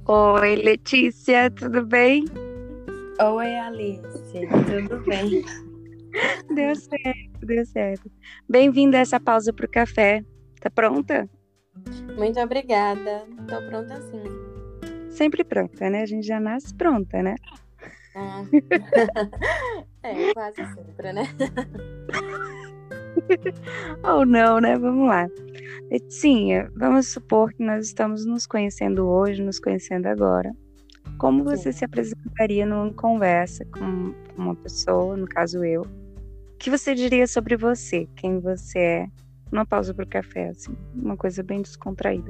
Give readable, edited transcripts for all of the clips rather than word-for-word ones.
Oi, Letícia, tudo bem? Oi, Alice, tudo bem? Deu certo, deu certo. Bem-vinda a essa pausa para o café. Tá pronta? Muito obrigada. Tô pronta sim. Sempre pronta, né? A gente já nasce pronta, né? Ah, quase sempre, né? Ou não, né? Vamos lá. Letícia, vamos supor que nós estamos nos conhecendo hoje, nos conhecendo agora. Como você se Sim. apresentaria numa conversa com uma pessoa, no caso eu? O que você diria sobre você, quem você é? Uma pausa para o café, assim, uma coisa bem descontraída.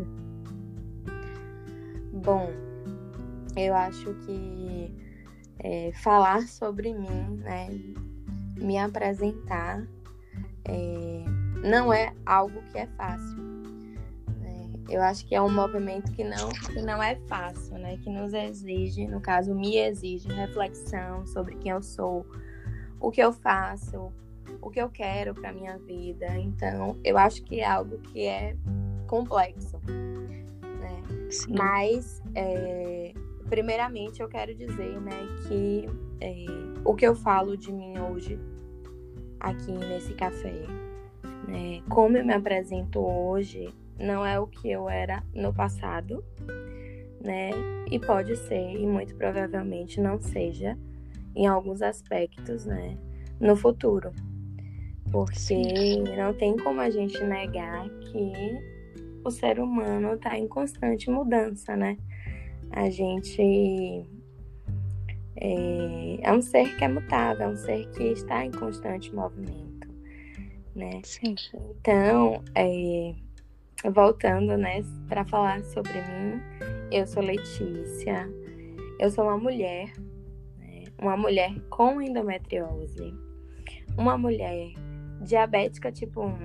Bom, eu acho que falar sobre mim, né, me apresentar, não é algo que é fácil, né? Eu acho que é um movimento que não é fácil, né? Que nos exige, no caso, me exige reflexão sobre quem eu sou, o que eu faço, o que eu quero para minha vida. Então, eu acho que é algo que é complexo, né? Sim. Mas, primeiramente, eu quero dizer, né, que o que eu falo de mim hoje, aqui nesse café, né, como eu me apresento hoje, não é o que eu era no passado, né? E pode ser, e muito provavelmente não seja, em alguns aspectos, né, no futuro. Porque não tem como a gente negar que o ser humano está em constante mudança, né? A gente é um ser que é mutável, é um ser que está em constante movimento, né? Sim. Então, voltando, né, para falar sobre mim, eu sou Letícia, eu sou uma mulher, né, uma mulher com endometriose, uma mulher diabética tipo 1,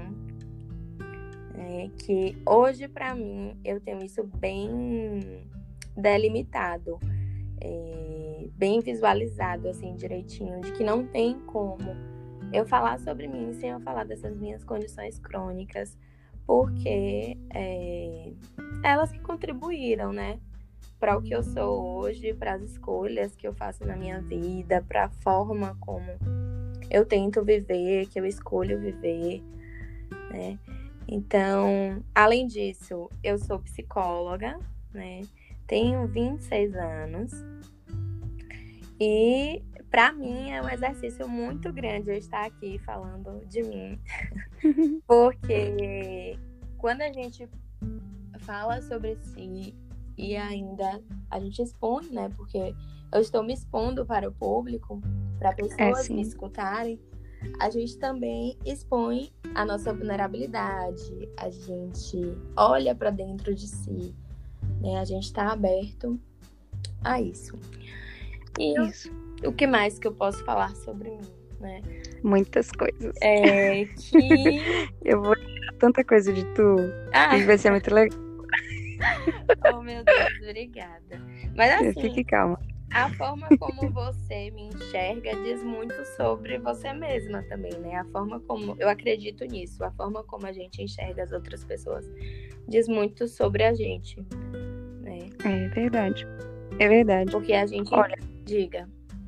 que hoje, para mim, eu tenho isso bem delimitado, bem visualizado, assim, direitinho, de que não tem como eu falar sobre mim sem eu falar dessas minhas condições crônicas, porque elas que contribuíram, né, para o que eu sou hoje, para as escolhas que eu faço na minha vida, para a forma como eu tento viver, que eu escolho viver, né? Então, além disso, eu sou psicóloga, né? Tenho 26 anos e para mim é um exercício muito grande eu estar aqui falando de mim, porque quando a gente fala sobre si e ainda a gente expõe, né? Porque eu estou me expondo para o público, para pessoas me escutarem, a gente também expõe a nossa vulnerabilidade, a gente olha para dentro de si, né? A gente está aberto a isso. E o que mais que eu posso falar sobre mim, né? Muitas coisas. Que eu vou tirar tanta coisa de tu e vai ser muito legal. Oh, meu Deus, obrigada. Mas assim, fique calma. A forma como você me enxerga diz muito sobre você mesma também, né? A forma como eu acredito nisso, a forma como a gente enxerga as outras pessoas diz muito sobre a gente, né? É verdade. É verdade. Porque a gente diga.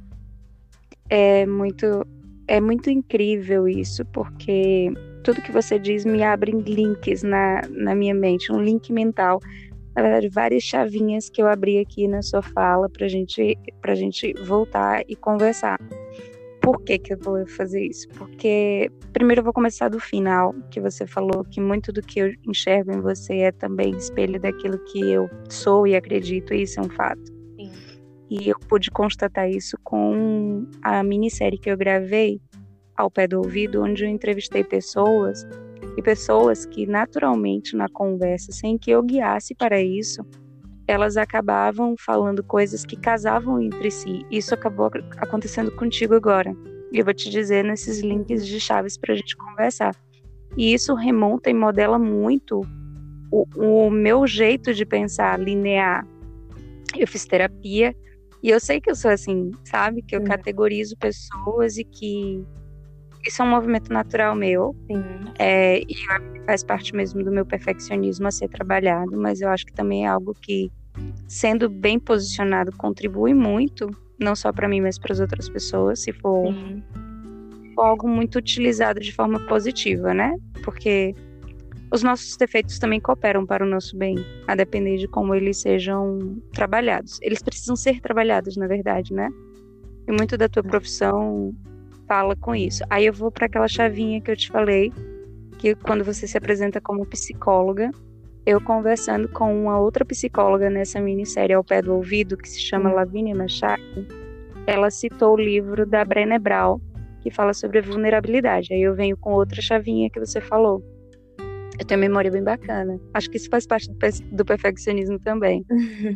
É muito incrível isso, porque tudo que você diz me abre links na minha mente, um link mental. Na verdade, várias chavinhas que eu abri aqui na sua fala pra gente voltar e conversar. Por que eu vou fazer isso? Porque primeiro eu vou começar do final, que você falou que muito do que eu enxergo em você é também espelho daquilo que eu sou e acredito, e isso é um fato. Sim. E eu pude constatar isso com a minissérie que eu gravei, Ao Pé do Ouvido, onde eu entrevistei pessoas que naturalmente na conversa, sem que eu guiasse para isso, elas acabavam falando coisas que casavam entre si. Isso acabou acontecendo contigo agora. E eu vou te dizer nesses links de chaves para a gente conversar. E isso remonta e modela muito o meu jeito de pensar linear. Eu fiz terapia e eu sei que eu sou assim, sabe? Que eu categorizo pessoas e que isso é um movimento natural meu. E faz parte mesmo do meu perfeccionismo a ser trabalhado, mas eu acho que também é algo que sendo bem posicionado, contribui muito, não só para mim, mas para as outras pessoas, se for algo muito utilizado de forma positiva, né? Porque os nossos defeitos também cooperam para o nosso bem, a depender de como eles sejam trabalhados. Eles precisam ser trabalhados, na verdade, né? E muito da tua profissão fala com isso. Aí eu vou para aquela chavinha que eu te falei, que quando você se apresenta como psicóloga, eu conversando com uma outra psicóloga nessa minissérie Ao Pé do Ouvido, que se chama Lavínia Machado, ela citou o livro da Brené Brown, que fala sobre a vulnerabilidade. Aí eu venho com outra chavinha que você falou. Eu tenho uma memória bem bacana. Acho que isso faz parte do perfeccionismo também.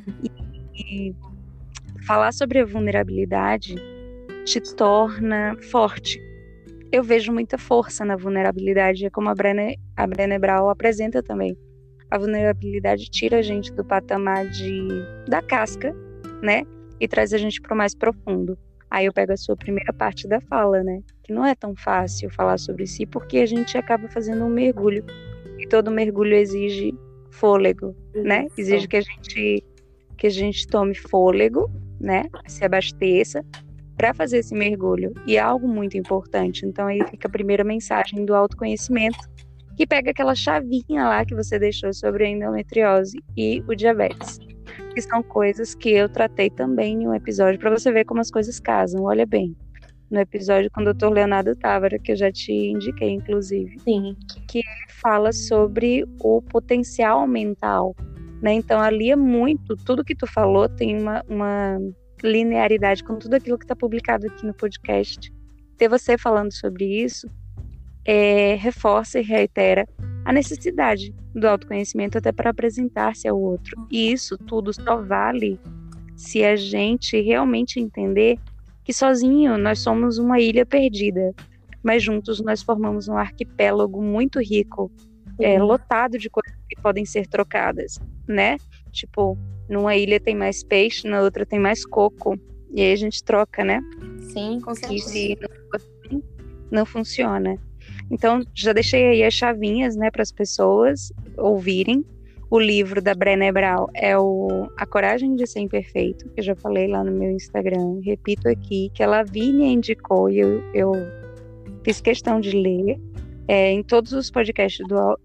E falar sobre a vulnerabilidade te torna forte. Eu vejo muita força na vulnerabilidade, é como a Brené Brown apresenta também. A vulnerabilidade tira a gente do patamar da casca, né? E traz a gente para o mais profundo. Aí eu pego a sua primeira parte da fala, né? Que não é tão fácil falar sobre si, porque a gente acaba fazendo um mergulho. E todo mergulho exige fôlego, né? Exige que a gente tome fôlego, né? Se abasteça para fazer esse mergulho. E é algo muito importante. Então aí fica a primeira mensagem do autoconhecimento, que pega aquela chavinha lá que você deixou sobre a endometriose e o diabetes, que são coisas que eu tratei também em um episódio, para você ver como as coisas casam. Olha bem, no episódio com o Dr. Leonardo Távora, que eu já te indiquei, inclusive. Sim. Que ele fala sobre o potencial mental, né? Então ali é muito, tudo que tu falou tem uma linearidade com tudo aquilo que está publicado aqui no podcast. Ter você falando sobre isso reforça e reitera a necessidade do autoconhecimento até para apresentar-se ao outro. E isso tudo só vale se a gente realmente entender que sozinho nós somos uma ilha perdida, mas juntos nós formamos um arquipélago muito rico, lotado de coisas que podem ser trocadas, né? Tipo, numa ilha tem mais peixe, na outra tem mais coco, e aí a gente troca, né? Sim, com certeza. E se não funciona. Então, já deixei aí as chavinhas, né, para as pessoas ouvirem. O livro da Brené Brown é A Coragem de Ser Imperfeito, que eu já falei lá no meu Instagram. Repito aqui, que a Lavínia indicou e eu fiz questão de ler. Em todos os podcasts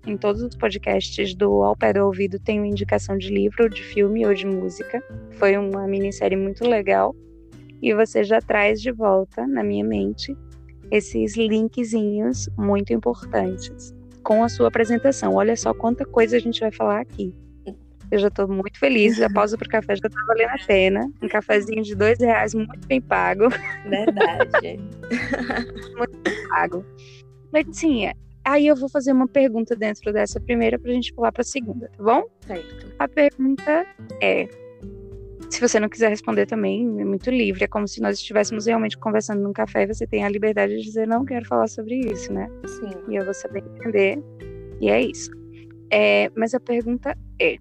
do Ao Pé do Ouvido tem uma indicação de livro, de filme ou de música. Foi uma minissérie muito legal. E você já traz de volta na minha mente esses linkzinhos muito importantes com a sua apresentação. Olha só quanta coisa a gente vai falar aqui. Eu já estou muito feliz, a pausa para o café já está valendo a pena. Um cafezinho de R$2, muito bem pago. Verdade. Muito bem pago. Letícia, aí eu vou fazer uma pergunta dentro dessa primeira para a gente pular para a segunda, tá bom? Certo. A pergunta é, se você não quiser responder também, é muito livre. É como se nós estivéssemos realmente conversando num café e você tem a liberdade de dizer, não quero falar sobre isso, né? Sim. E eu vou saber entender. E é isso. Mas a pergunta é,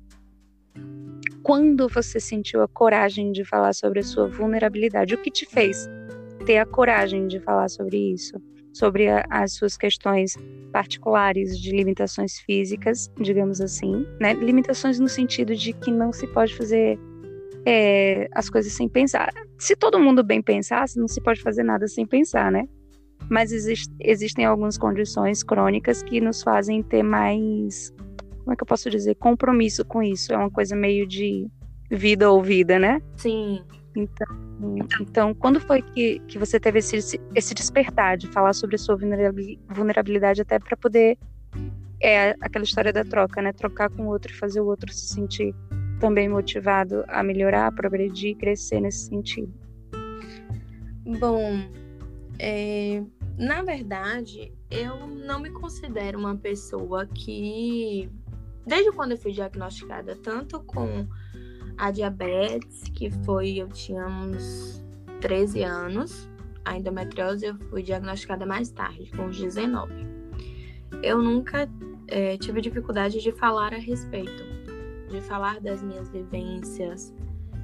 quando você sentiu a coragem de falar sobre a sua vulnerabilidade? O que te fez ter a coragem de falar sobre isso? Sobre as suas questões particulares de limitações físicas, digamos assim, né? Limitações no sentido de que não se pode fazer as coisas sem pensar. Se todo mundo bem pensasse, não se pode fazer nada sem pensar, né? Mas existem algumas condições crônicas que nos fazem ter mais, como é que eu posso dizer, compromisso com isso. É uma coisa meio de vida ou vida, né? Sim. Então quando foi que você teve esse despertar de falar sobre a sua vulnerabilidade até para poder aquela história da troca, né? Trocar com o outro e fazer o outro se sentir também motivado a melhorar, a progredir, crescer nesse sentido? Bom, na verdade, eu não me considero uma pessoa que, desde quando eu fui diagnosticada, tanto com a diabetes, eu tinha uns 13 anos, a endometriose eu fui diagnosticada mais tarde, com uns 19. Eu nunca tive dificuldade de falar a respeito, de falar das minhas vivências,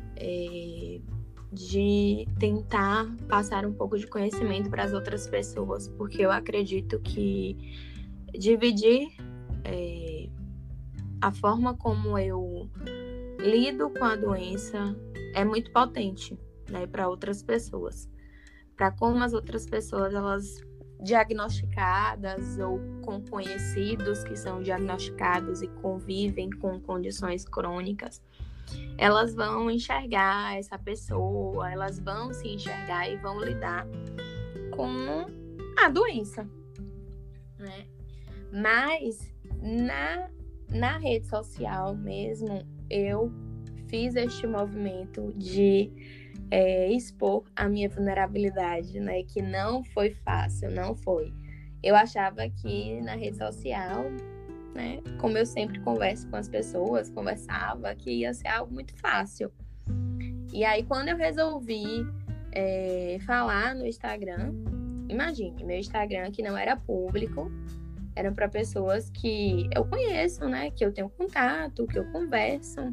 de tentar passar um pouco de conhecimento para as outras pessoas, porque eu acredito que dividir a forma como eu lido com a doença é muito potente, né, para outras pessoas. Para como as outras pessoas, elas diagnosticadas ou com conhecidos que são diagnosticados e convivem com condições crônicas, elas vão enxergar essa pessoa, elas vão se enxergar e vão lidar com a doença, né? Mas na rede social mesmo, eu fiz este movimento de expor a minha vulnerabilidade, né? Que não foi fácil, não foi. Eu achava que na rede social, né? Como eu sempre converso com as pessoas, conversava, que ia ser algo muito fácil. E aí, quando eu resolvi falar no Instagram, imagine, meu Instagram que não era público, era para pessoas que eu conheço, né? Que eu tenho contato, que eu converso.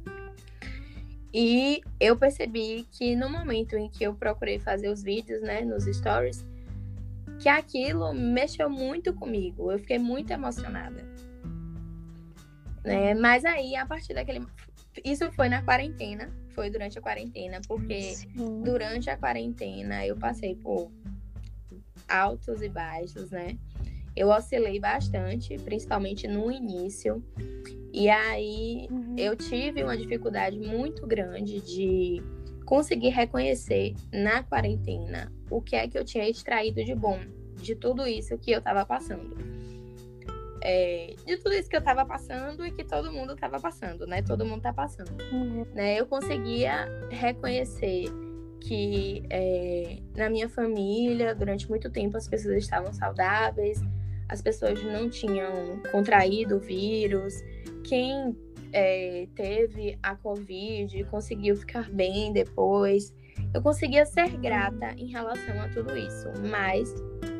E eu percebi que no momento em que eu procurei fazer os vídeos, né, nos stories, que aquilo mexeu muito comigo. Eu fiquei muito emocionada. Né? Mas aí, a partir daquele... Isso foi na quarentena, foi durante a quarentena, porque durante a quarentena eu passei por altos e baixos, né? Eu oscilei bastante, principalmente no início. E aí eu tive uma dificuldade muito grande de conseguir reconhecer na quarentena o que é que eu tinha extraído de bom de tudo isso que eu estava passando. De tudo isso que eu estava passando e que todo mundo estava passando, né? Todo mundo está passando. Né? Eu conseguia reconhecer que na minha família, durante muito tempo, as pessoas estavam saudáveis, as pessoas não tinham contraído o vírus. Quem teve a Covid conseguiu ficar bem depois. Eu conseguia ser grata em relação a tudo isso. Mas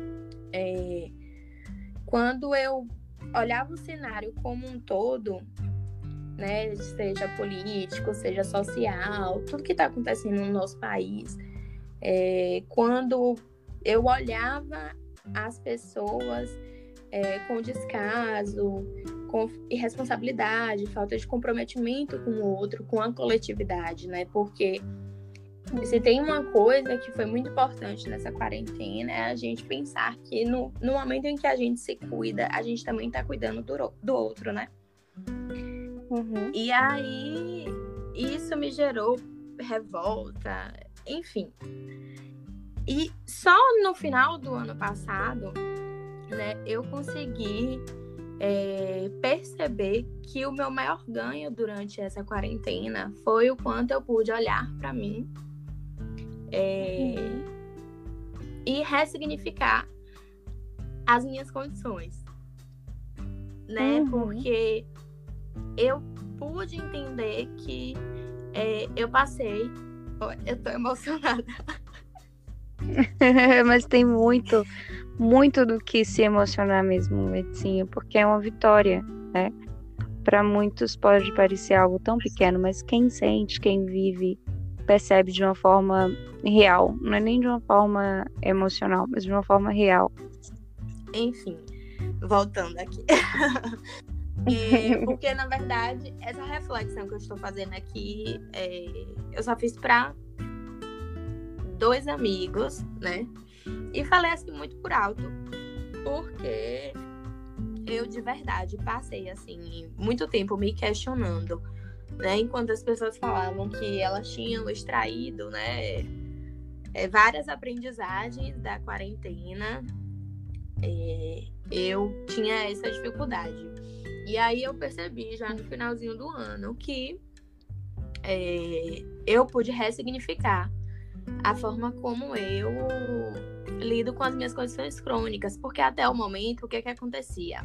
quando eu olhava o cenário como um todo, né, seja político, seja social, tudo que está acontecendo no nosso país, quando eu olhava as pessoas com descaso, com irresponsabilidade, falta de comprometimento com o outro, com a coletividade, né? Porque se tem uma coisa que foi muito importante nessa quarentena é a gente pensar que no momento em que a gente se cuida, a gente também está cuidando do outro, né? E aí, isso me gerou revolta, enfim. E só no final do ano passado, né, eu consegui perceber que o meu maior ganho durante essa quarentena foi o quanto eu pude olhar para mim e ressignificar as minhas condições, né? Porque eu pude entender que eu passei... Eu tô emocionada. Mas tem muito do que se emocionar mesmo, Edinho, porque é uma vitória, né? Para muitos pode parecer algo tão pequeno, mas quem sente, quem vive, percebe de uma forma real. Não é nem de uma forma emocional, mas de uma forma real. Enfim, voltando aqui. Porque, na verdade, essa reflexão que eu estou fazendo aqui, eu só fiz para 2 amigos, né? E falei assim muito por alto, porque eu de verdade passei assim muito tempo me questionando, né? Enquanto as pessoas falavam que elas tinham extraído, né, várias aprendizagens da quarentena, eu tinha essa dificuldade. E aí eu percebi já no finalzinho do ano que eu pude ressignificar a forma como eu lido com as minhas condições crônicas, porque até o momento, o que acontecia?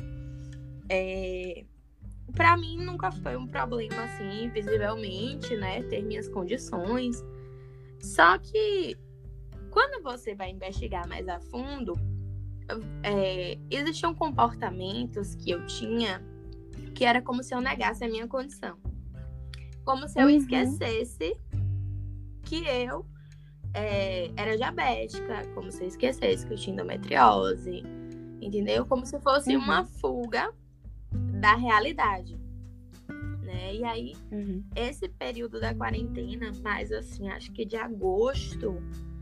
Para mim nunca foi um problema assim, visivelmente, né, ter minhas condições. Só que quando você vai investigar mais a fundo, existiam comportamentos que eu tinha que era como se eu negasse a minha condição. Como se eu esquecesse que eu era diabética, como se eu esquecesse que eu tinha endometriose, entendeu? Como se fosse uma fuga da realidade, né? E aí, Uhum. esse período da quarentena, mais assim, acho que de agosto,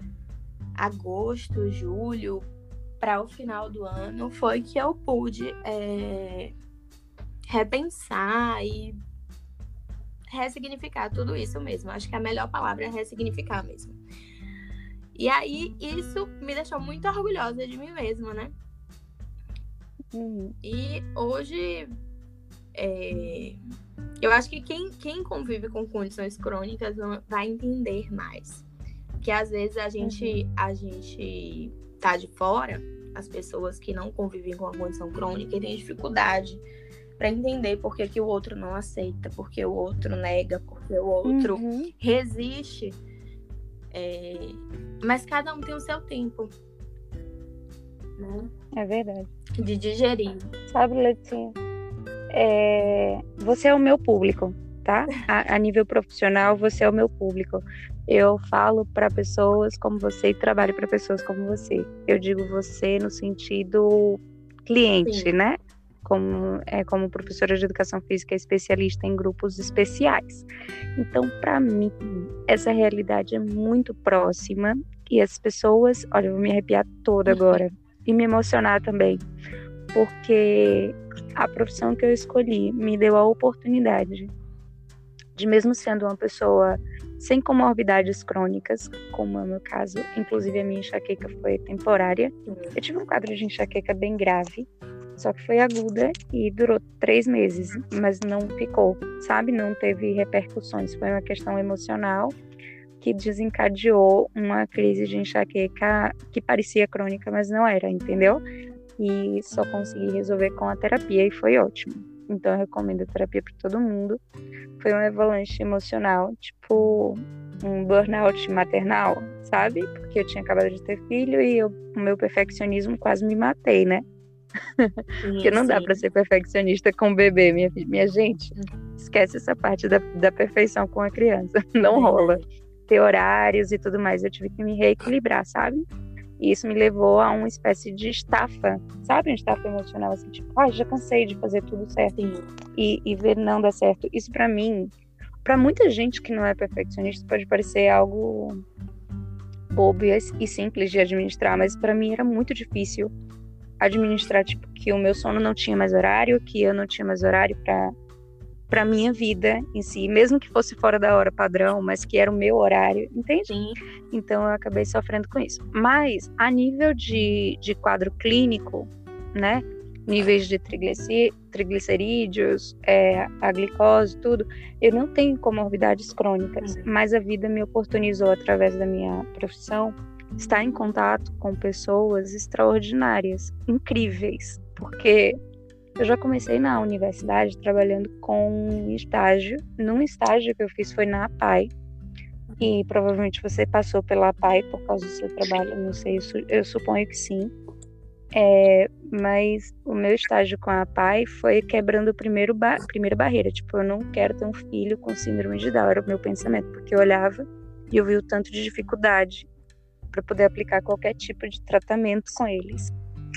julho, para o final do ano, foi que eu pude repensar e ressignificar tudo isso mesmo. Acho que a melhor palavra é ressignificar mesmo. E aí, isso me deixou muito orgulhosa de mim mesma, né? Uhum. E hoje, eu acho que quem convive com condições crônicas vai entender mais. Que às vezes a gente tá de fora, as pessoas que não convivem com a condição crônica e têm dificuldade para entender por que o outro não aceita, por que o outro nega, por que o outro resiste. Mas cada um tem o seu tempo, né? É verdade. De digerir. Sabe, Letícia, você é o meu público, tá? A nível profissional, você é o meu público. Eu falo para pessoas como você e trabalho para pessoas como você. Eu digo você no sentido cliente, Sim. né? Como professora de educação física especialista em grupos especiais. Então, para mim, essa realidade é muito próxima e as pessoas, olha, eu vou me arrepiar toda agora e me emocionar também, porque a profissão que eu escolhi me deu a oportunidade de, mesmo sendo uma pessoa sem comorbidades crônicas, como é o meu caso, inclusive a minha enxaqueca foi temporária. Eu tive um quadro de enxaqueca bem grave, só que foi aguda e durou 3 meses, mas não ficou, sabe? Não teve repercussões. Foi uma questão emocional que desencadeou uma crise de enxaqueca que parecia crônica, mas não era, entendeu? E só consegui resolver com a terapia e foi ótimo. Então eu recomendo a terapia para todo mundo. Foi uma avalanche emocional, tipo um burnout maternal, sabe? Porque eu tinha acabado de ter filho e o meu perfeccionismo quase me matei, né? Porque não dá para ser perfeccionista com o bebê, minha gente. Esquece essa parte da perfeição com a criança. Não rola. Ter horários e tudo mais. Eu tive que me reequilibrar, sabe? E isso me levou a uma espécie de estafa, sabe? Uma estafa emocional, assim, tipo, já cansei de fazer tudo certo e ver não dar certo. Isso pra mim, pra muita gente que não é perfeccionista, pode parecer algo bobo e simples de administrar, mas pra mim era muito difícil administrar, tipo, que o meu sono não tinha mais horário, que eu não tinha mais horário para minha vida em si, mesmo que fosse fora da hora padrão, mas que era o meu horário, entende? Sim. Então eu acabei sofrendo com isso. Mas a nível de quadro clínico, né, níveis de triglicerídeos, a glicose, tudo, eu não tenho comorbidades crônicas, mas a vida me oportunizou, através da minha profissão, estar em contato com pessoas extraordinárias, incríveis, porque eu já comecei na universidade trabalhando com estágio. Num estágio que eu fiz foi na APAE. E provavelmente você passou pela APAE por causa do seu trabalho, não sei, eu suponho que sim. Mas o meu estágio com a APAE foi quebrando a primeira barreira. Tipo, eu não quero ter um filho com síndrome de Down, era o meu pensamento, porque eu olhava e eu vi o tanto de dificuldade para poder aplicar qualquer tipo de tratamento com eles.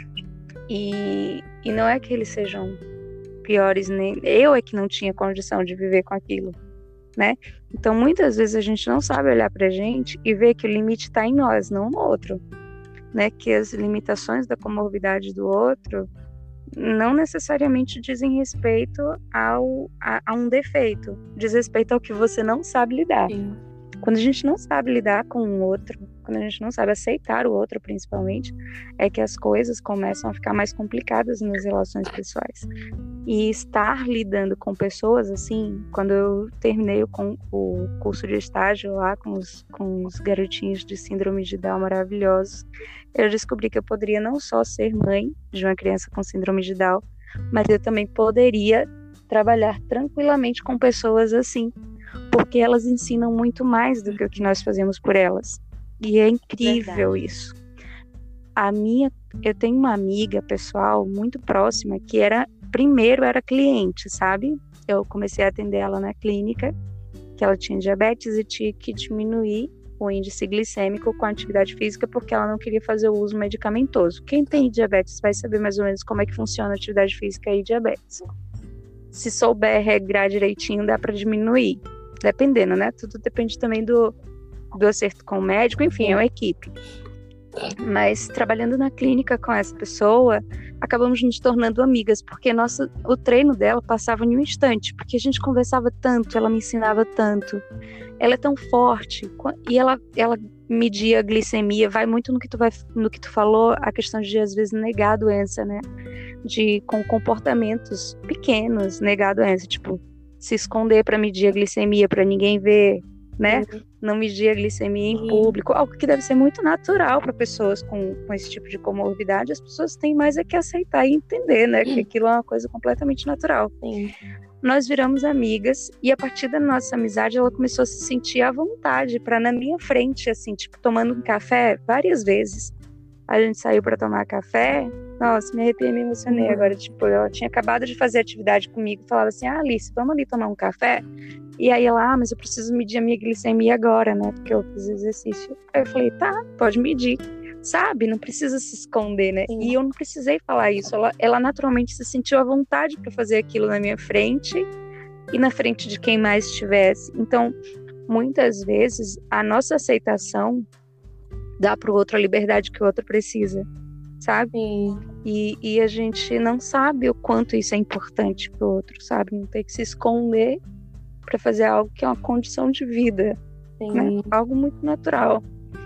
E não é que eles sejam piores, nem eu é que não tinha condição de viver com aquilo, né? Então muitas vezes a gente não sabe olhar pra gente e ver que o limite está em nós, não no outro, né? Que as limitações da comorbidade do outro não necessariamente dizem respeito a um defeito, diz respeito ao que você não sabe lidar. Sim. Quando a gente não sabe lidar com o outro, quando a gente não sabe aceitar o outro, principalmente, é que as coisas começam a ficar mais complicadas nas relações pessoais. E estar lidando com pessoas assim, quando eu terminei o curso de estágio lá com os garotinhos de síndrome de Down maravilhosos, eu descobri que eu poderia não só ser mãe de uma criança com síndrome de Down, mas eu também poderia trabalhar tranquilamente com pessoas assim, porque elas ensinam muito mais do que o que nós fazemos por elas. E é incrível isso. Eu tenho uma amiga pessoal muito próxima que primeiro era cliente, sabe? Eu comecei a atender ela na clínica, que ela tinha diabetes e tinha que diminuir o índice glicêmico com a atividade física porque ela não queria fazer o uso medicamentoso. Quem tem diabetes vai saber mais ou menos como é que funciona a atividade física e diabetes. se souber regrar direitinho, dá para diminuir. Dependendo, né? Tudo depende também do acerto com o médico, enfim, é uma equipe. Mas trabalhando na clínica com essa pessoa, acabamos nos tornando amigas, porque o treino dela passava em um instante, porque a gente conversava tanto, ela me ensinava tanto. Ela é tão forte, e ela media a glicemia, vai muito no que tu falou, a questão de às vezes negar a doença, né? Com comportamentos pequenos, negar a doença, tipo, se esconder para medir a glicemia, para ninguém ver, né? Não medir a glicemia em público, algo que deve ser muito natural para pessoas com esse tipo de comorbidade. As pessoas têm mais é que aceitar e entender, né? Que aquilo é uma coisa completamente natural. Sim. Nós viramos amigas e a partir da nossa amizade ela começou a se sentir à vontade para na minha frente, assim, tipo, tomando um café várias vezes. A gente saiu para tomar café. Nossa, me arrepiei, me emocionei agora. Tipo, ela tinha acabado de fazer atividade comigo, falava assim: Alice, vamos ali tomar um café? E aí ela, mas eu preciso medir a minha glicemia agora, né? Porque eu fiz exercício. Aí eu falei, tá, pode medir. Sabe? Não precisa se esconder, né? Sim. E eu não precisei falar isso. Ela naturalmente se sentiu à vontade para fazer aquilo na minha frente e na frente de quem mais estivesse. Então, muitas vezes, a nossa aceitação dá para o outro a liberdade que o outro precisa, sabe? Sim. E a gente não sabe o quanto isso é importante para o outro, sabe? Não ter que se esconder para fazer algo que é uma condição de vida, né? Algo muito natural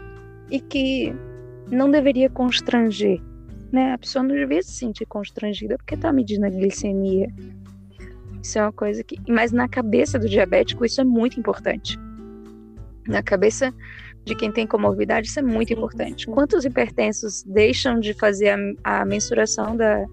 e que não deveria constranger, né? A pessoa não devia se sentir constrangida porque está medindo a glicemia. Isso é uma coisa que... Mas na cabeça do diabético isso é muito importante. Na cabeça de quem tem comorbidade isso é muito importante. Quantos hipertensos deixam de fazer a mensuração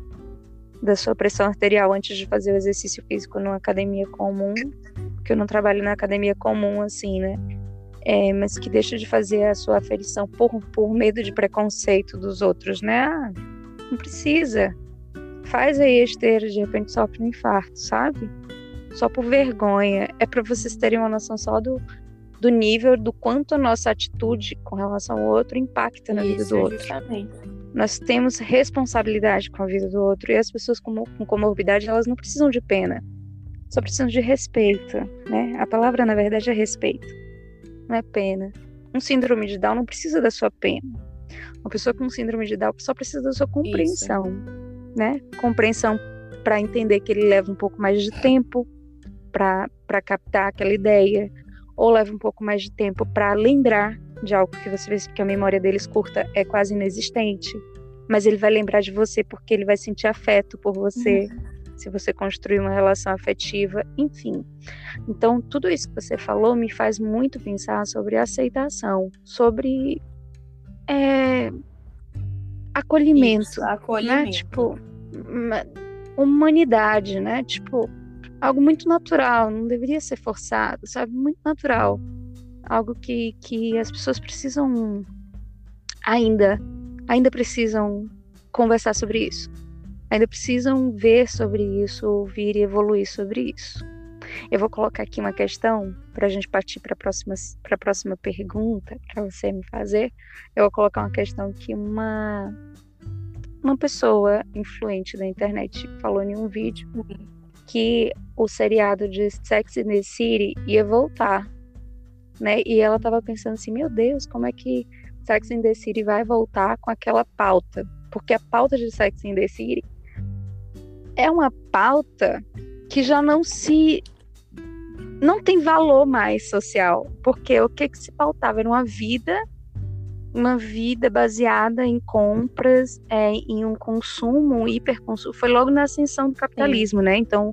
da sua pressão arterial antes de fazer o exercício físico numa academia comum? Que eu não trabalho na academia comum, assim, né? Mas que deixa de fazer a sua aferição por medo de preconceito dos outros, né? Não precisa. Faz aí a esteira, de repente sofre um infarto, sabe? Só por vergonha. É para vocês terem uma noção só do nível, do quanto a nossa atitude com relação ao outro impacta na vida do outro. Justamente. Nós temos responsabilidade com a vida do outro e as pessoas com comorbidade, elas não precisam de pena. Só precisam de respeito, né? A palavra, na verdade, é respeito. Não é pena. Um síndrome de Down não precisa da sua pena. Uma pessoa com síndrome de Down só precisa da sua compreensão, né? Compreensão para entender que ele leva um pouco mais de tempo para captar aquela ideia, ou leva um pouco mais de tempo para lembrar de algo que você vê que a memória deles curta é quase inexistente, mas ele vai lembrar de você porque ele vai sentir afeto por você. Se você construir uma relação afetiva, enfim. Então, tudo isso que você falou me faz muito pensar sobre aceitação, sobre acolhimento, né? Tipo, humanidade, né? Tipo, algo muito natural, não deveria ser forçado, sabe? Muito natural. Algo que as pessoas precisam ainda precisam conversar sobre isso. Ainda precisam ver sobre isso, ouvir e evoluir sobre isso. Eu vou colocar aqui uma questão para a gente partir para a próxima pergunta, para você me fazer. Eu vou colocar uma questão que uma pessoa influente da internet falou em um vídeo que o seriado de Sex and the City ia voltar, né? E ela estava pensando assim, meu Deus, como é que Sex and the City vai voltar com aquela pauta? Porque a pauta de Sex and the City é uma pauta que já não tem valor mais social, porque o que se pautava era uma vida baseada em compras, em um consumo, um hiperconsumo. Foi logo na ascensão do capitalismo, né? Então,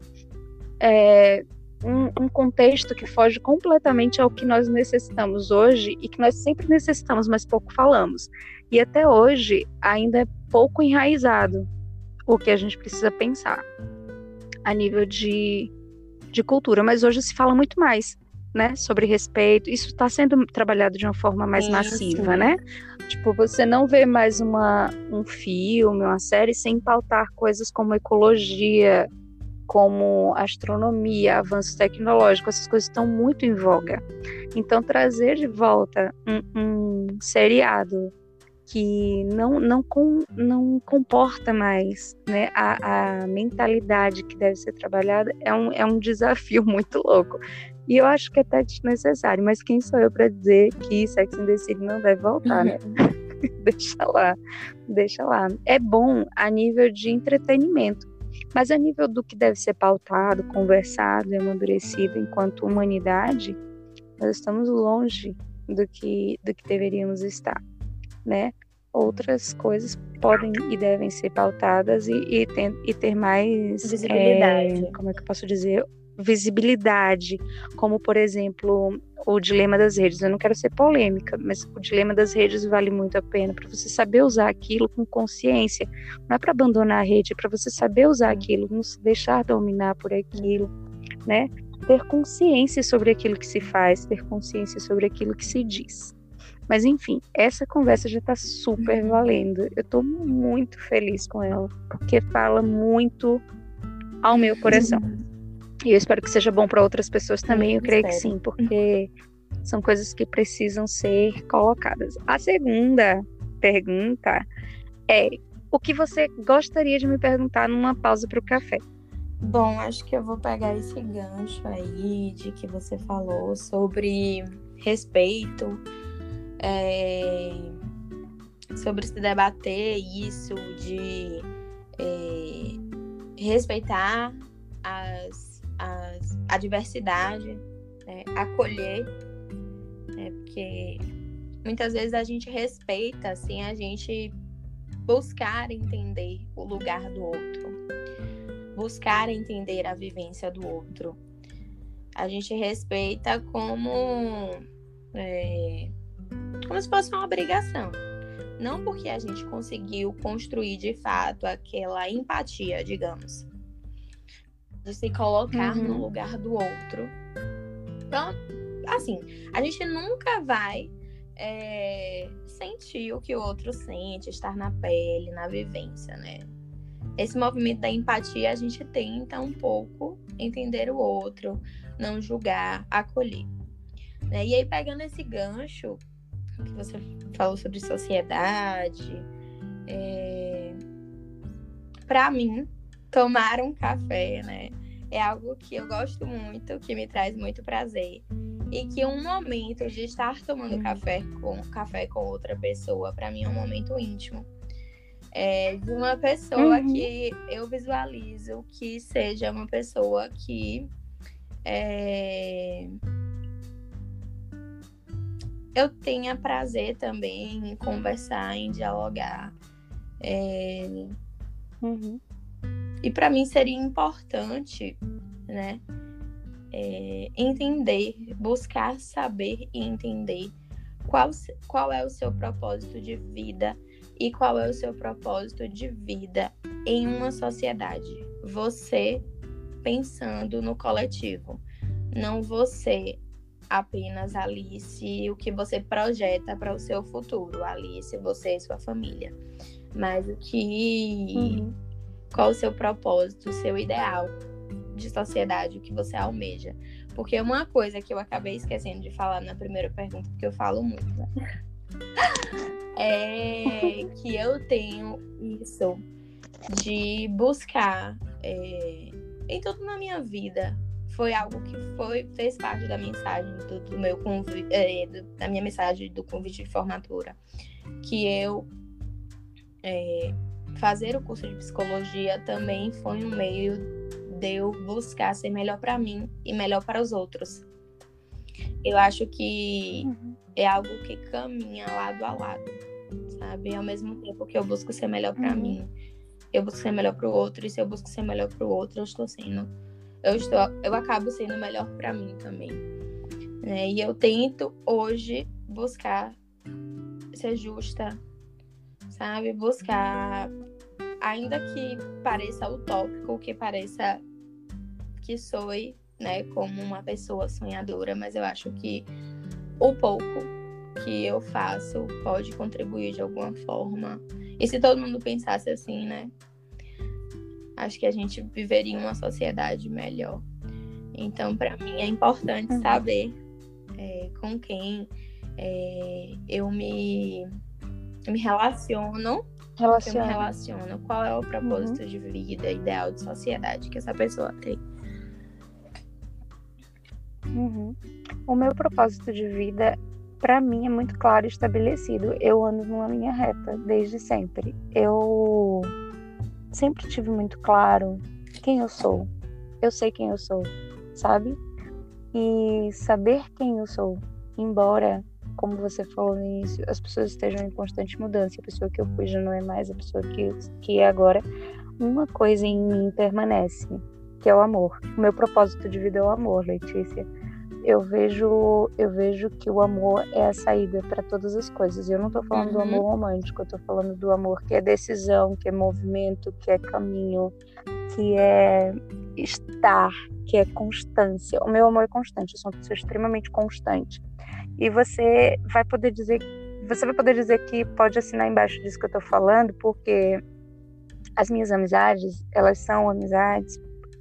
um contexto que foge completamente ao que nós necessitamos hoje e que nós sempre necessitamos, mas pouco falamos. E até hoje ainda é pouco enraizado o que a gente precisa pensar a nível de cultura, mas hoje se fala muito mais, né, sobre respeito. Isso está sendo trabalhado de uma forma mais massiva, né? Tipo, você não vê mais um filme, uma série sem pautar coisas como ecologia, como astronomia, avanço tecnológico. Essas coisas estão muito em voga. Então, trazer de volta um seriado que não comporta mais, né, a mentalidade que deve ser trabalhada, é um desafio muito louco. E eu acho que é até desnecessário, mas quem sou eu para dizer que Sex and the City não deve voltar, né? Deixa lá. É bom a nível de entretenimento, mas a nível do que deve ser pautado, conversado e amadurecido enquanto humanidade, nós estamos longe do que deveríamos estar, né? Outras coisas podem e devem ser pautadas e ter mais visibilidade. Como é que eu posso dizer? Visibilidade, como por exemplo o dilema das redes. Eu não quero ser polêmica, mas o dilema das redes vale muito a pena para você saber usar aquilo com consciência. Não é para abandonar a rede, é para você saber usar aquilo, não se deixar dominar por aquilo, né? Ter consciência sobre aquilo que se faz, ter consciência sobre aquilo que se diz. Mas enfim, essa conversa já está super valendo. Eu estou muito feliz com ela, porque fala muito ao meu coração. E eu espero que seja bom para outras pessoas também. Eu creio que sim, porque são coisas que precisam ser colocadas. A segunda pergunta é: o que você gostaria de me perguntar numa pausa para o café? Bom, acho que eu vou pegar esse gancho aí de que você falou sobre respeito, sobre se debater isso, de respeitar a diversidade, né? Acolher, né? Porque muitas vezes a gente respeita sem a gente buscar entender o lugar do outro, buscar entender a vivência do outro. A gente respeita como se fosse uma obrigação. Não porque a gente conseguiu construir de fato aquela empatia, digamos, de se colocar no lugar do outro. Então, assim, a gente nunca vai sentir o que o outro sente, estar na pele, na vivência, né? Esse movimento da empatia, a gente tenta um pouco entender o outro, não julgar, acolher, né? E aí, pegando esse gancho que você falou sobre sociedade, para mim, tomar um café, né, é algo que eu gosto muito, que me traz muito prazer. E que um momento de estar tomando café com outra pessoa, para mim é um momento íntimo. De uma pessoa que eu visualizo que seja uma pessoa que eu tenha prazer também em conversar, em dialogar. E para mim seria importante, né, entender, buscar saber e entender qual é o seu propósito de vida e qual é o seu propósito de vida em uma sociedade. Você pensando no coletivo, não você apenas Alice, o que você projeta para o seu futuro, Alice, você e sua família, mas o que, qual o seu propósito, o seu ideal de sociedade, o que você almeja. Porque uma coisa que eu acabei esquecendo de falar na primeira pergunta, porque eu falo muito, né? É que eu tenho isso de buscar em tudo na minha vida. Foi algo que fez parte da mensagem do meu da minha mensagem do convite de formatura, que eu fazer o curso de psicologia também foi um meio de eu buscar ser melhor para mim e melhor para os outros. Eu acho que é algo que caminha lado a lado, sabe? Ao mesmo tempo que eu busco ser melhor para mim, eu busco ser melhor para o outro, e se eu busco ser melhor para o outro, eu acabo sendo melhor para mim também, né? E eu tento hoje buscar ser justa, sabe? Buscar, ainda que pareça utópico, que pareça que soe, né, como uma pessoa sonhadora, mas eu acho que o pouco que eu faço pode contribuir de alguma forma. E se todo mundo pensasse assim, né? Acho que a gente viveria uma sociedade melhor. Então, para mim, é importante saber com quem eu me me relaciono, que eu me relaciono, qual é o propósito de vida, ideal de sociedade que essa pessoa tem. O meu propósito de vida, para mim, é muito claro e estabelecido. Eu ando numa linha reta desde sempre. Eu sempre tive muito claro quem eu sou. Eu sei quem eu sou, sabe? E saber quem eu sou, embora, como você falou no início, as pessoas estejam em constante mudança, a pessoa que eu fui já não é mais a pessoa que é agora, uma coisa em mim permanece, que é o amor. O meu propósito de vida é o amor, Letícia. Eu vejo que o amor é a saída para todas as coisas. Eu não estou falando do amor romântico, eu estou falando do amor que é decisão, que é movimento, que é caminho, que é estar, que é constância. O meu amor é constante, eu sou uma pessoa extremamente constante. E você vai poder dizer que pode assinar embaixo disso que eu estou falando, porque as minhas amizades, elas são amizades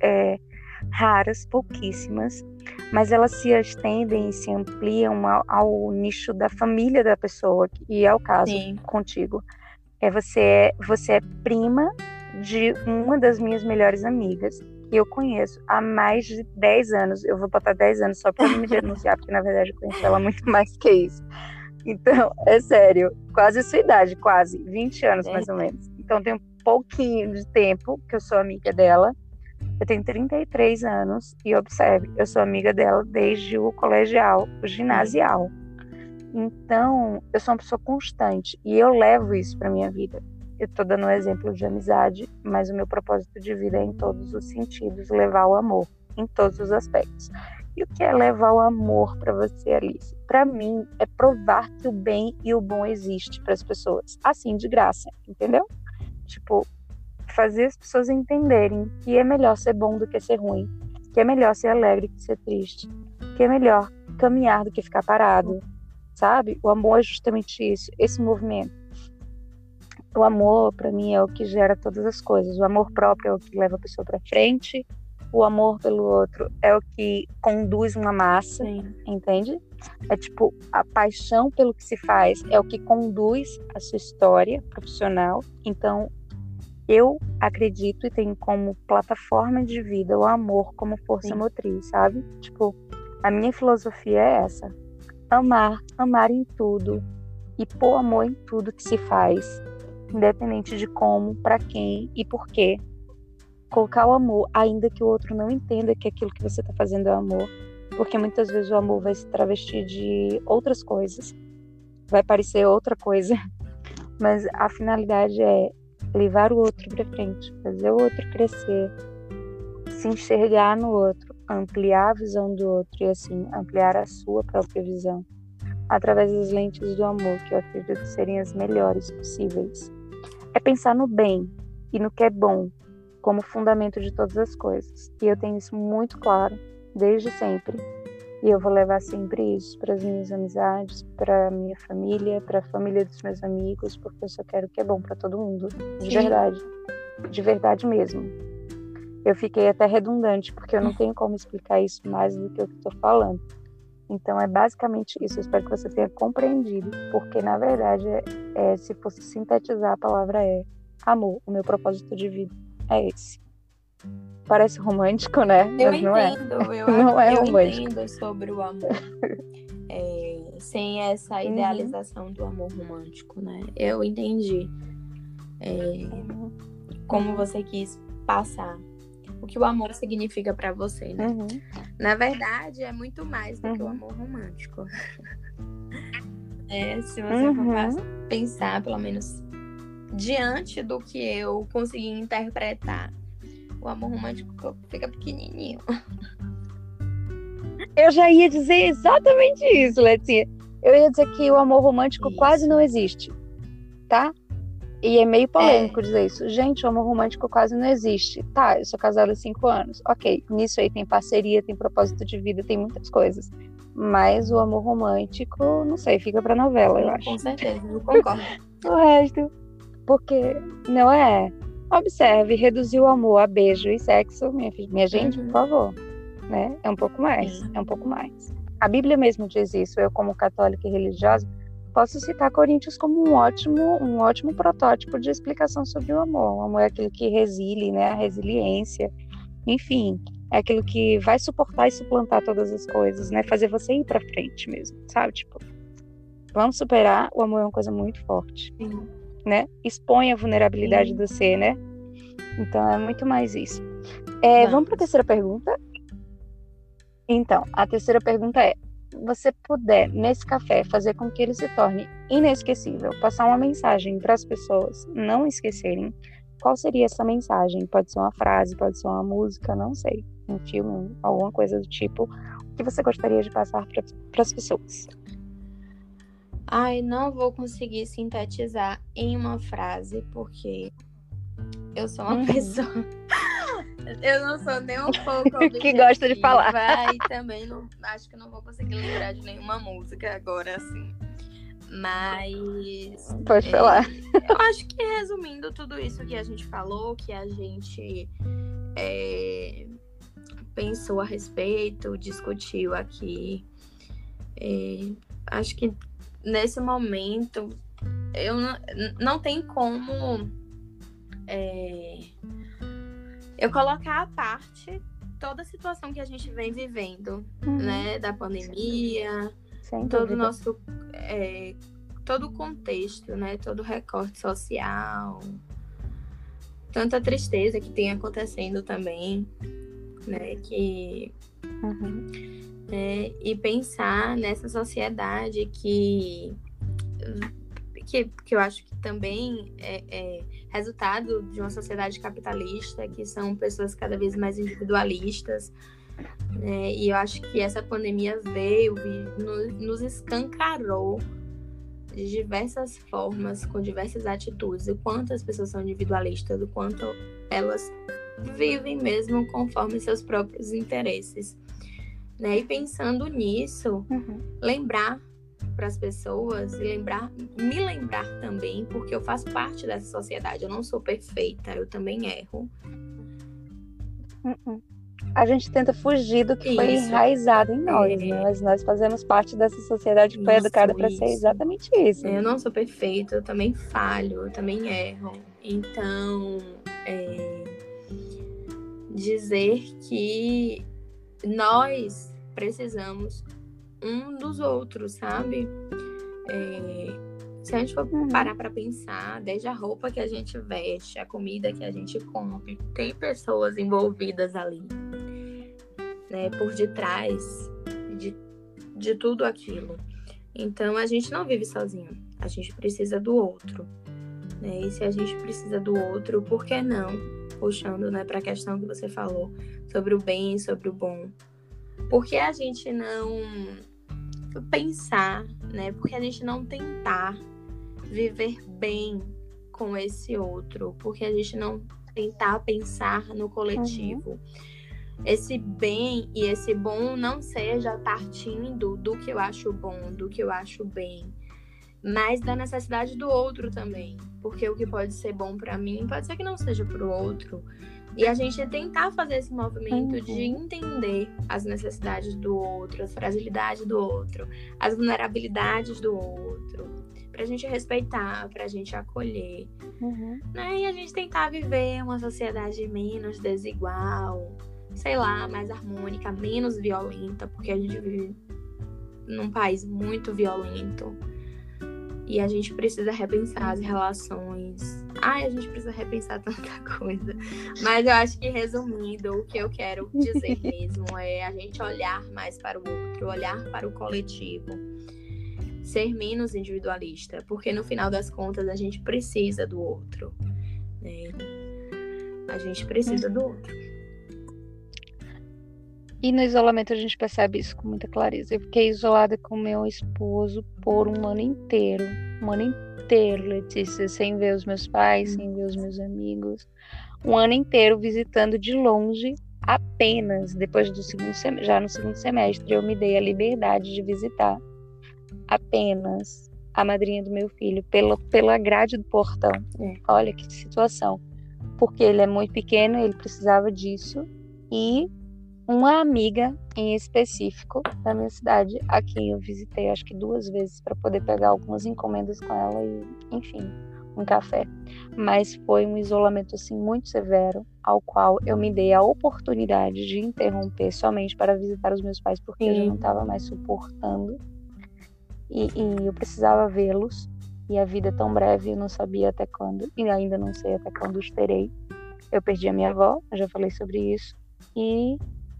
raras, pouquíssimas, mas elas se estendem e se ampliam ao nicho da família da pessoa, e é o caso contigo. Você é prima de uma das minhas melhores amigas, que eu conheço há mais de 10 anos. Eu vou botar 10 anos só para não me denunciar, porque na verdade eu conheço ela muito mais que isso. Então, é sério, quase sua idade, quase 20 anos mais ou menos. Então tem um pouquinho de tempo que eu sou amiga dela. Eu tenho 33 anos e observe, eu sou amiga dela desde o colegial, o ginasial. Então, eu sou uma pessoa constante e eu levo isso para minha vida. Eu estou dando um exemplo de amizade, mas o meu propósito de vida é em todos os sentidos, levar o amor, em todos os aspectos. E o que é levar o amor para você, Alice? Para mim, é provar que o bem e o bom existe para as pessoas, assim, de graça, entendeu? Tipo, fazer as pessoas entenderem que é melhor ser bom do que ser ruim, que é melhor ser alegre que ser triste, que é melhor caminhar do que ficar parado, sabe? O amor é justamente isso, esse movimento. O amor, para mim, é o que gera todas as coisas. O amor próprio é o que leva a pessoa para frente, o amor pelo outro é o que conduz uma massa, entende? É tipo, a paixão pelo que se faz é o que conduz a sua história profissional. Então, eu acredito e tenho como plataforma de vida o amor como força motriz, sabe? Tipo, a minha filosofia é essa. Amar em tudo e pôr amor em tudo que se faz, independente de como, para quem e por quê. Colocar o amor, ainda que o outro não entenda que aquilo que você está fazendo é amor, porque muitas vezes o amor vai se travestir de outras coisas, vai parecer outra coisa, mas a finalidade é levar o outro para frente, fazer o outro crescer, se enxergar no outro, ampliar a visão do outro e assim ampliar a sua própria visão através das lentes do amor, que eu acredito serem as melhores possíveis. É pensar no bem e no que é bom como fundamento de todas as coisas, e eu tenho isso muito claro desde sempre, e eu vou levar sempre isso para as minhas amizades, para a minha família, para a família dos meus amigos, porque eu só quero o que é bom para todo mundo, de verdade mesmo. Eu fiquei até redundante, porque eu não tenho como explicar isso mais do que eu estou falando. Então é basicamente isso, eu espero que você tenha compreendido, porque na verdade se fosse sintetizar, a palavra é amor. O meu propósito de vida é esse. Parece romântico, né? Eu mas entendo, não é. Não é romântico. Eu entendo sobre o amor. Sem essa idealização do amor romântico, né? Eu entendi como você quis passar o que o amor significa pra você, né? Na verdade, é muito mais do que o amor romântico. Se você for pensar, pelo menos diante do que eu consegui interpretar, o amor romântico fica pequenininho. Eu já ia dizer exatamente isso, Letícia. Eu ia dizer que o amor romântico quase não existe, tá? E é meio polêmico dizer isso. Gente, o amor romântico quase não existe. Tá, eu sou casada há 5 anos. Ok, nisso aí tem parceria, tem propósito de vida, tem muitas coisas. Mas o amor romântico, não sei, fica pra novela, eu acho. Com certeza, eu concordo. O resto, porque, não é? Observe, reduzir o amor a beijo e sexo, minha gente, por favor. Né? É um pouco mais, A Bíblia mesmo diz isso. Eu, como católica e religiosa, posso citar Coríntios como um ótimo protótipo de explicação sobre o amor. O amor é aquilo que resile, né? A resiliência, enfim, é aquilo que vai suportar e suplantar todas as coisas, né? Fazer você ir pra frente mesmo, sabe? Tipo, vamos superar, o amor é uma coisa muito forte, né? Expõe a vulnerabilidade do ser, né? Então é muito mais isso. Vamos para a terceira pergunta? Então, a terceira pergunta é: você puder, nesse café, fazer com que ele se torne inesquecível, passar uma mensagem para as pessoas não esquecerem, qual seria essa mensagem? Pode ser uma frase, pode ser uma música, não sei, um filme, alguma coisa do tipo. O que você gostaria de passar para as pessoas? Ai, não vou conseguir sintetizar em uma frase, porque eu sou uma pessoa... Eu não sou nem um pouco objetiva. Que gosta de falar. E também acho que não vou conseguir lembrar de nenhuma música agora, assim. Mas... Pode falar. Eu acho que resumindo tudo isso que a gente falou, que a gente pensou a respeito, discutiu aqui, acho que nesse momento eu não tem como eu colocar à parte toda a situação que a gente vem vivendo, né? Da pandemia, todo o nosso todo o contexto, né? Todo o recorte social, tanta tristeza que tem acontecendo também, né? E pensar nessa sociedade que eu acho que também é resultado de uma sociedade capitalista, que são pessoas cada vez mais individualistas, né? E eu acho que essa pandemia veio e nos escancarou de diversas formas, com diversas atitudes, o quanto as pessoas são individualistas, o quanto elas vivem mesmo conforme seus próprios interesses, né? E pensando nisso, lembrar para as pessoas e me lembrar também, porque eu faço parte dessa sociedade, eu não sou perfeita, eu também erro. A gente tenta fugir do que foi enraizado em nós, né? Mas nós fazemos parte dessa sociedade que foi educada para ser exatamente isso. Eu não sou perfeita, eu também falho, eu também erro. Então, dizer que nós precisamos um dos outros, sabe? Se a gente for parar para pensar, desde a roupa que a gente veste, a comida que a gente come, tem pessoas envolvidas ali, né? Por detrás de tudo aquilo. Então, a gente não vive sozinho. A gente precisa do outro, né? E se a gente precisa do outro, por que não? Puxando, né, para a questão que você falou sobre o bem e sobre o bom. Por que a gente não pensar, né? Por que a gente não tentar viver bem com esse outro? Por que a gente não tentar pensar no coletivo? Esse bem e esse bom não seja partindo do que eu acho bom, do que eu acho bem, mas da necessidade do outro também. Porque o que pode ser bom para mim pode ser que não seja para o outro. E a gente tentar fazer esse movimento de entender as necessidades do outro, as fragilidades do outro, as vulnerabilidades do outro, pra gente respeitar, pra gente acolher, né? E a gente tentar viver uma sociedade menos desigual, sei lá, mais harmônica, menos violenta, porque a gente vive num país muito violento. E a gente precisa repensar as relações. A gente precisa repensar tanta coisa. Mas eu acho que, resumindo, o que eu quero dizer mesmo é a gente olhar mais para o outro, olhar para o coletivo, ser menos individualista, porque no final das contas a gente precisa do outro, né? A gente precisa do outro. E no isolamento a gente percebe isso com muita clareza. Eu fiquei isolada com meu esposo por um ano inteiro. Um ano inteiro, Letícia, sem ver os meus pais, sem ver os meus amigos. Um ano inteiro visitando de longe apenas. Depois do já no segundo semestre, eu me dei a liberdade de visitar apenas a madrinha do meu filho pela grade do portão. Olha que situação. Porque ele é muito pequeno, ele precisava disso. E uma amiga em específico da minha cidade, a quem eu visitei acho que 2 vezes para poder pegar algumas encomendas com ela e, enfim, um café. Mas foi um isolamento assim muito severo, ao qual eu me dei a oportunidade de interromper somente para visitar os meus pais, porque eu já não estava mais suportando e eu precisava vê-los. E a vida é tão breve, eu não sabia até quando, e ainda não sei até quando os terei. Eu perdi a minha avó, eu já falei sobre isso, e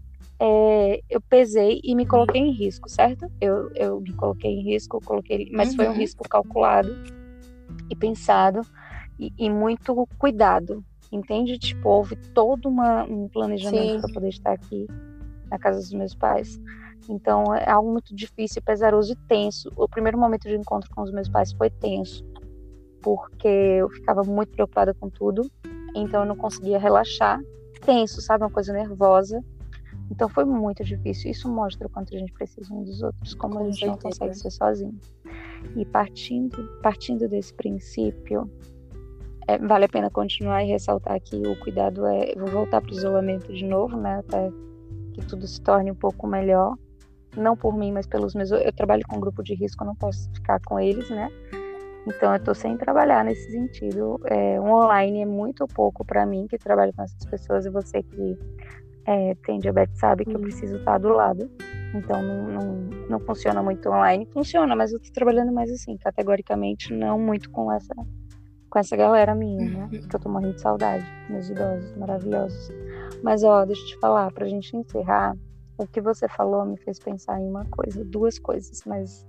eu pesei e me coloquei em risco, certo? Eu me coloquei em risco, mas foi um risco calculado e pensado e muito cuidado, entende? Tipo, houve todo um planejamento para poder estar aqui na casa dos meus pais. Então é algo muito difícil, pesaroso e tenso. O primeiro momento de encontro com os meus pais foi tenso, porque eu ficava muito preocupada com tudo, então eu não conseguia relaxar. Tenso, sabe? Uma coisa nervosa. Então foi muito difícil. Isso mostra o quanto a gente precisa um dos outros, como a gente não consegue ser sozinho. E partindo desse princípio, vale a pena continuar e ressaltar que o cuidado vou voltar para o isolamento de novo, né? Até que tudo se torne um pouco melhor. Não por mim, mas pelos meus... Eu trabalho com um grupo de risco, eu não posso ficar com eles, né? Então eu tô sem trabalhar nesse sentido. O online é muito pouco para mim, que trabalho com essas pessoas, e você que tem diabetes sabe que eu preciso estar do lado. Então não funciona muito online. Funciona, mas eu tô trabalhando mais assim, categoricamente, não muito com essa galera minha, né? Que eu tô morrendo de saudade, meus idosos maravilhosos. Mas deixa eu te falar, pra gente encerrar, o que você falou me fez pensar em duas coisas, mas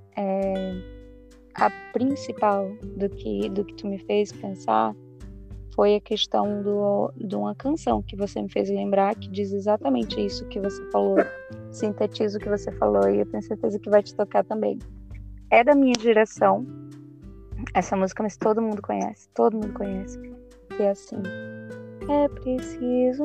a principal do que tu me fez pensar foi a questão de uma canção que você me fez lembrar, que diz exatamente isso que você falou, sintetiza o que você falou, e eu tenho certeza que vai te tocar também. É da minha geração, essa música, mas todo mundo conhece, que é assim: é preciso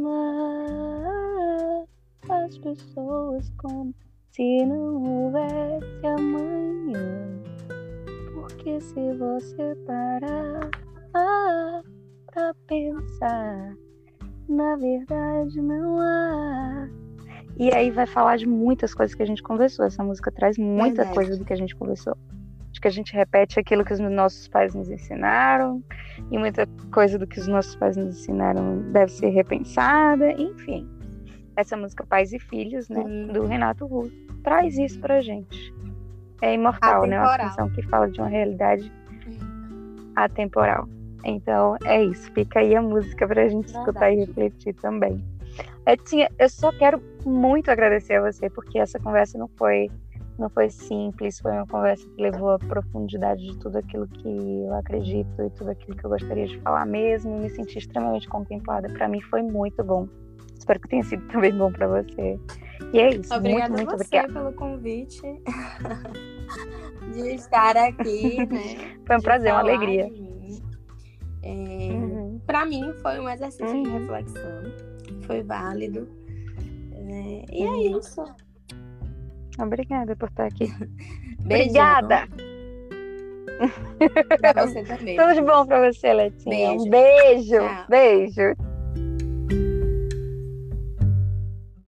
amar as pessoas como se não houvesse amanhã, porque se você parar pra pensar, na verdade não há. E aí vai falar de muitas coisas que a gente conversou. Essa música traz muita coisa do que a gente conversou. Acho que a gente repete aquilo que os nossos pais nos ensinaram, e muita coisa do que os nossos pais nos ensinaram deve ser repensada. Enfim, essa música Pais e Filhos, né, do Renato Russo, traz isso pra gente. É imortal, né? Uma canção que fala de uma realidade atemporal. Então é isso, fica aí a música pra gente escutar e refletir também. Eu só quero muito agradecer a você, porque essa conversa não foi simples, foi uma conversa que levou à profundidade de tudo aquilo que eu acredito e tudo aquilo que eu gostaria de falar mesmo, e me senti extremamente contemplada. Para mim foi muito bom. Espero que tenha sido também bom para você. E é isso. Obrigada muito a você obrigada pelo convite de estar aqui, né? Foi um prazer, uma alegria. Para mim foi um exercício de reflexão, foi válido, e é isso. Obrigada por estar aqui. Beijão. Obrigada. Pra você também. Tudo de bom pra você, Letinha. Beijo. Um beijo. Tchau. Beijo.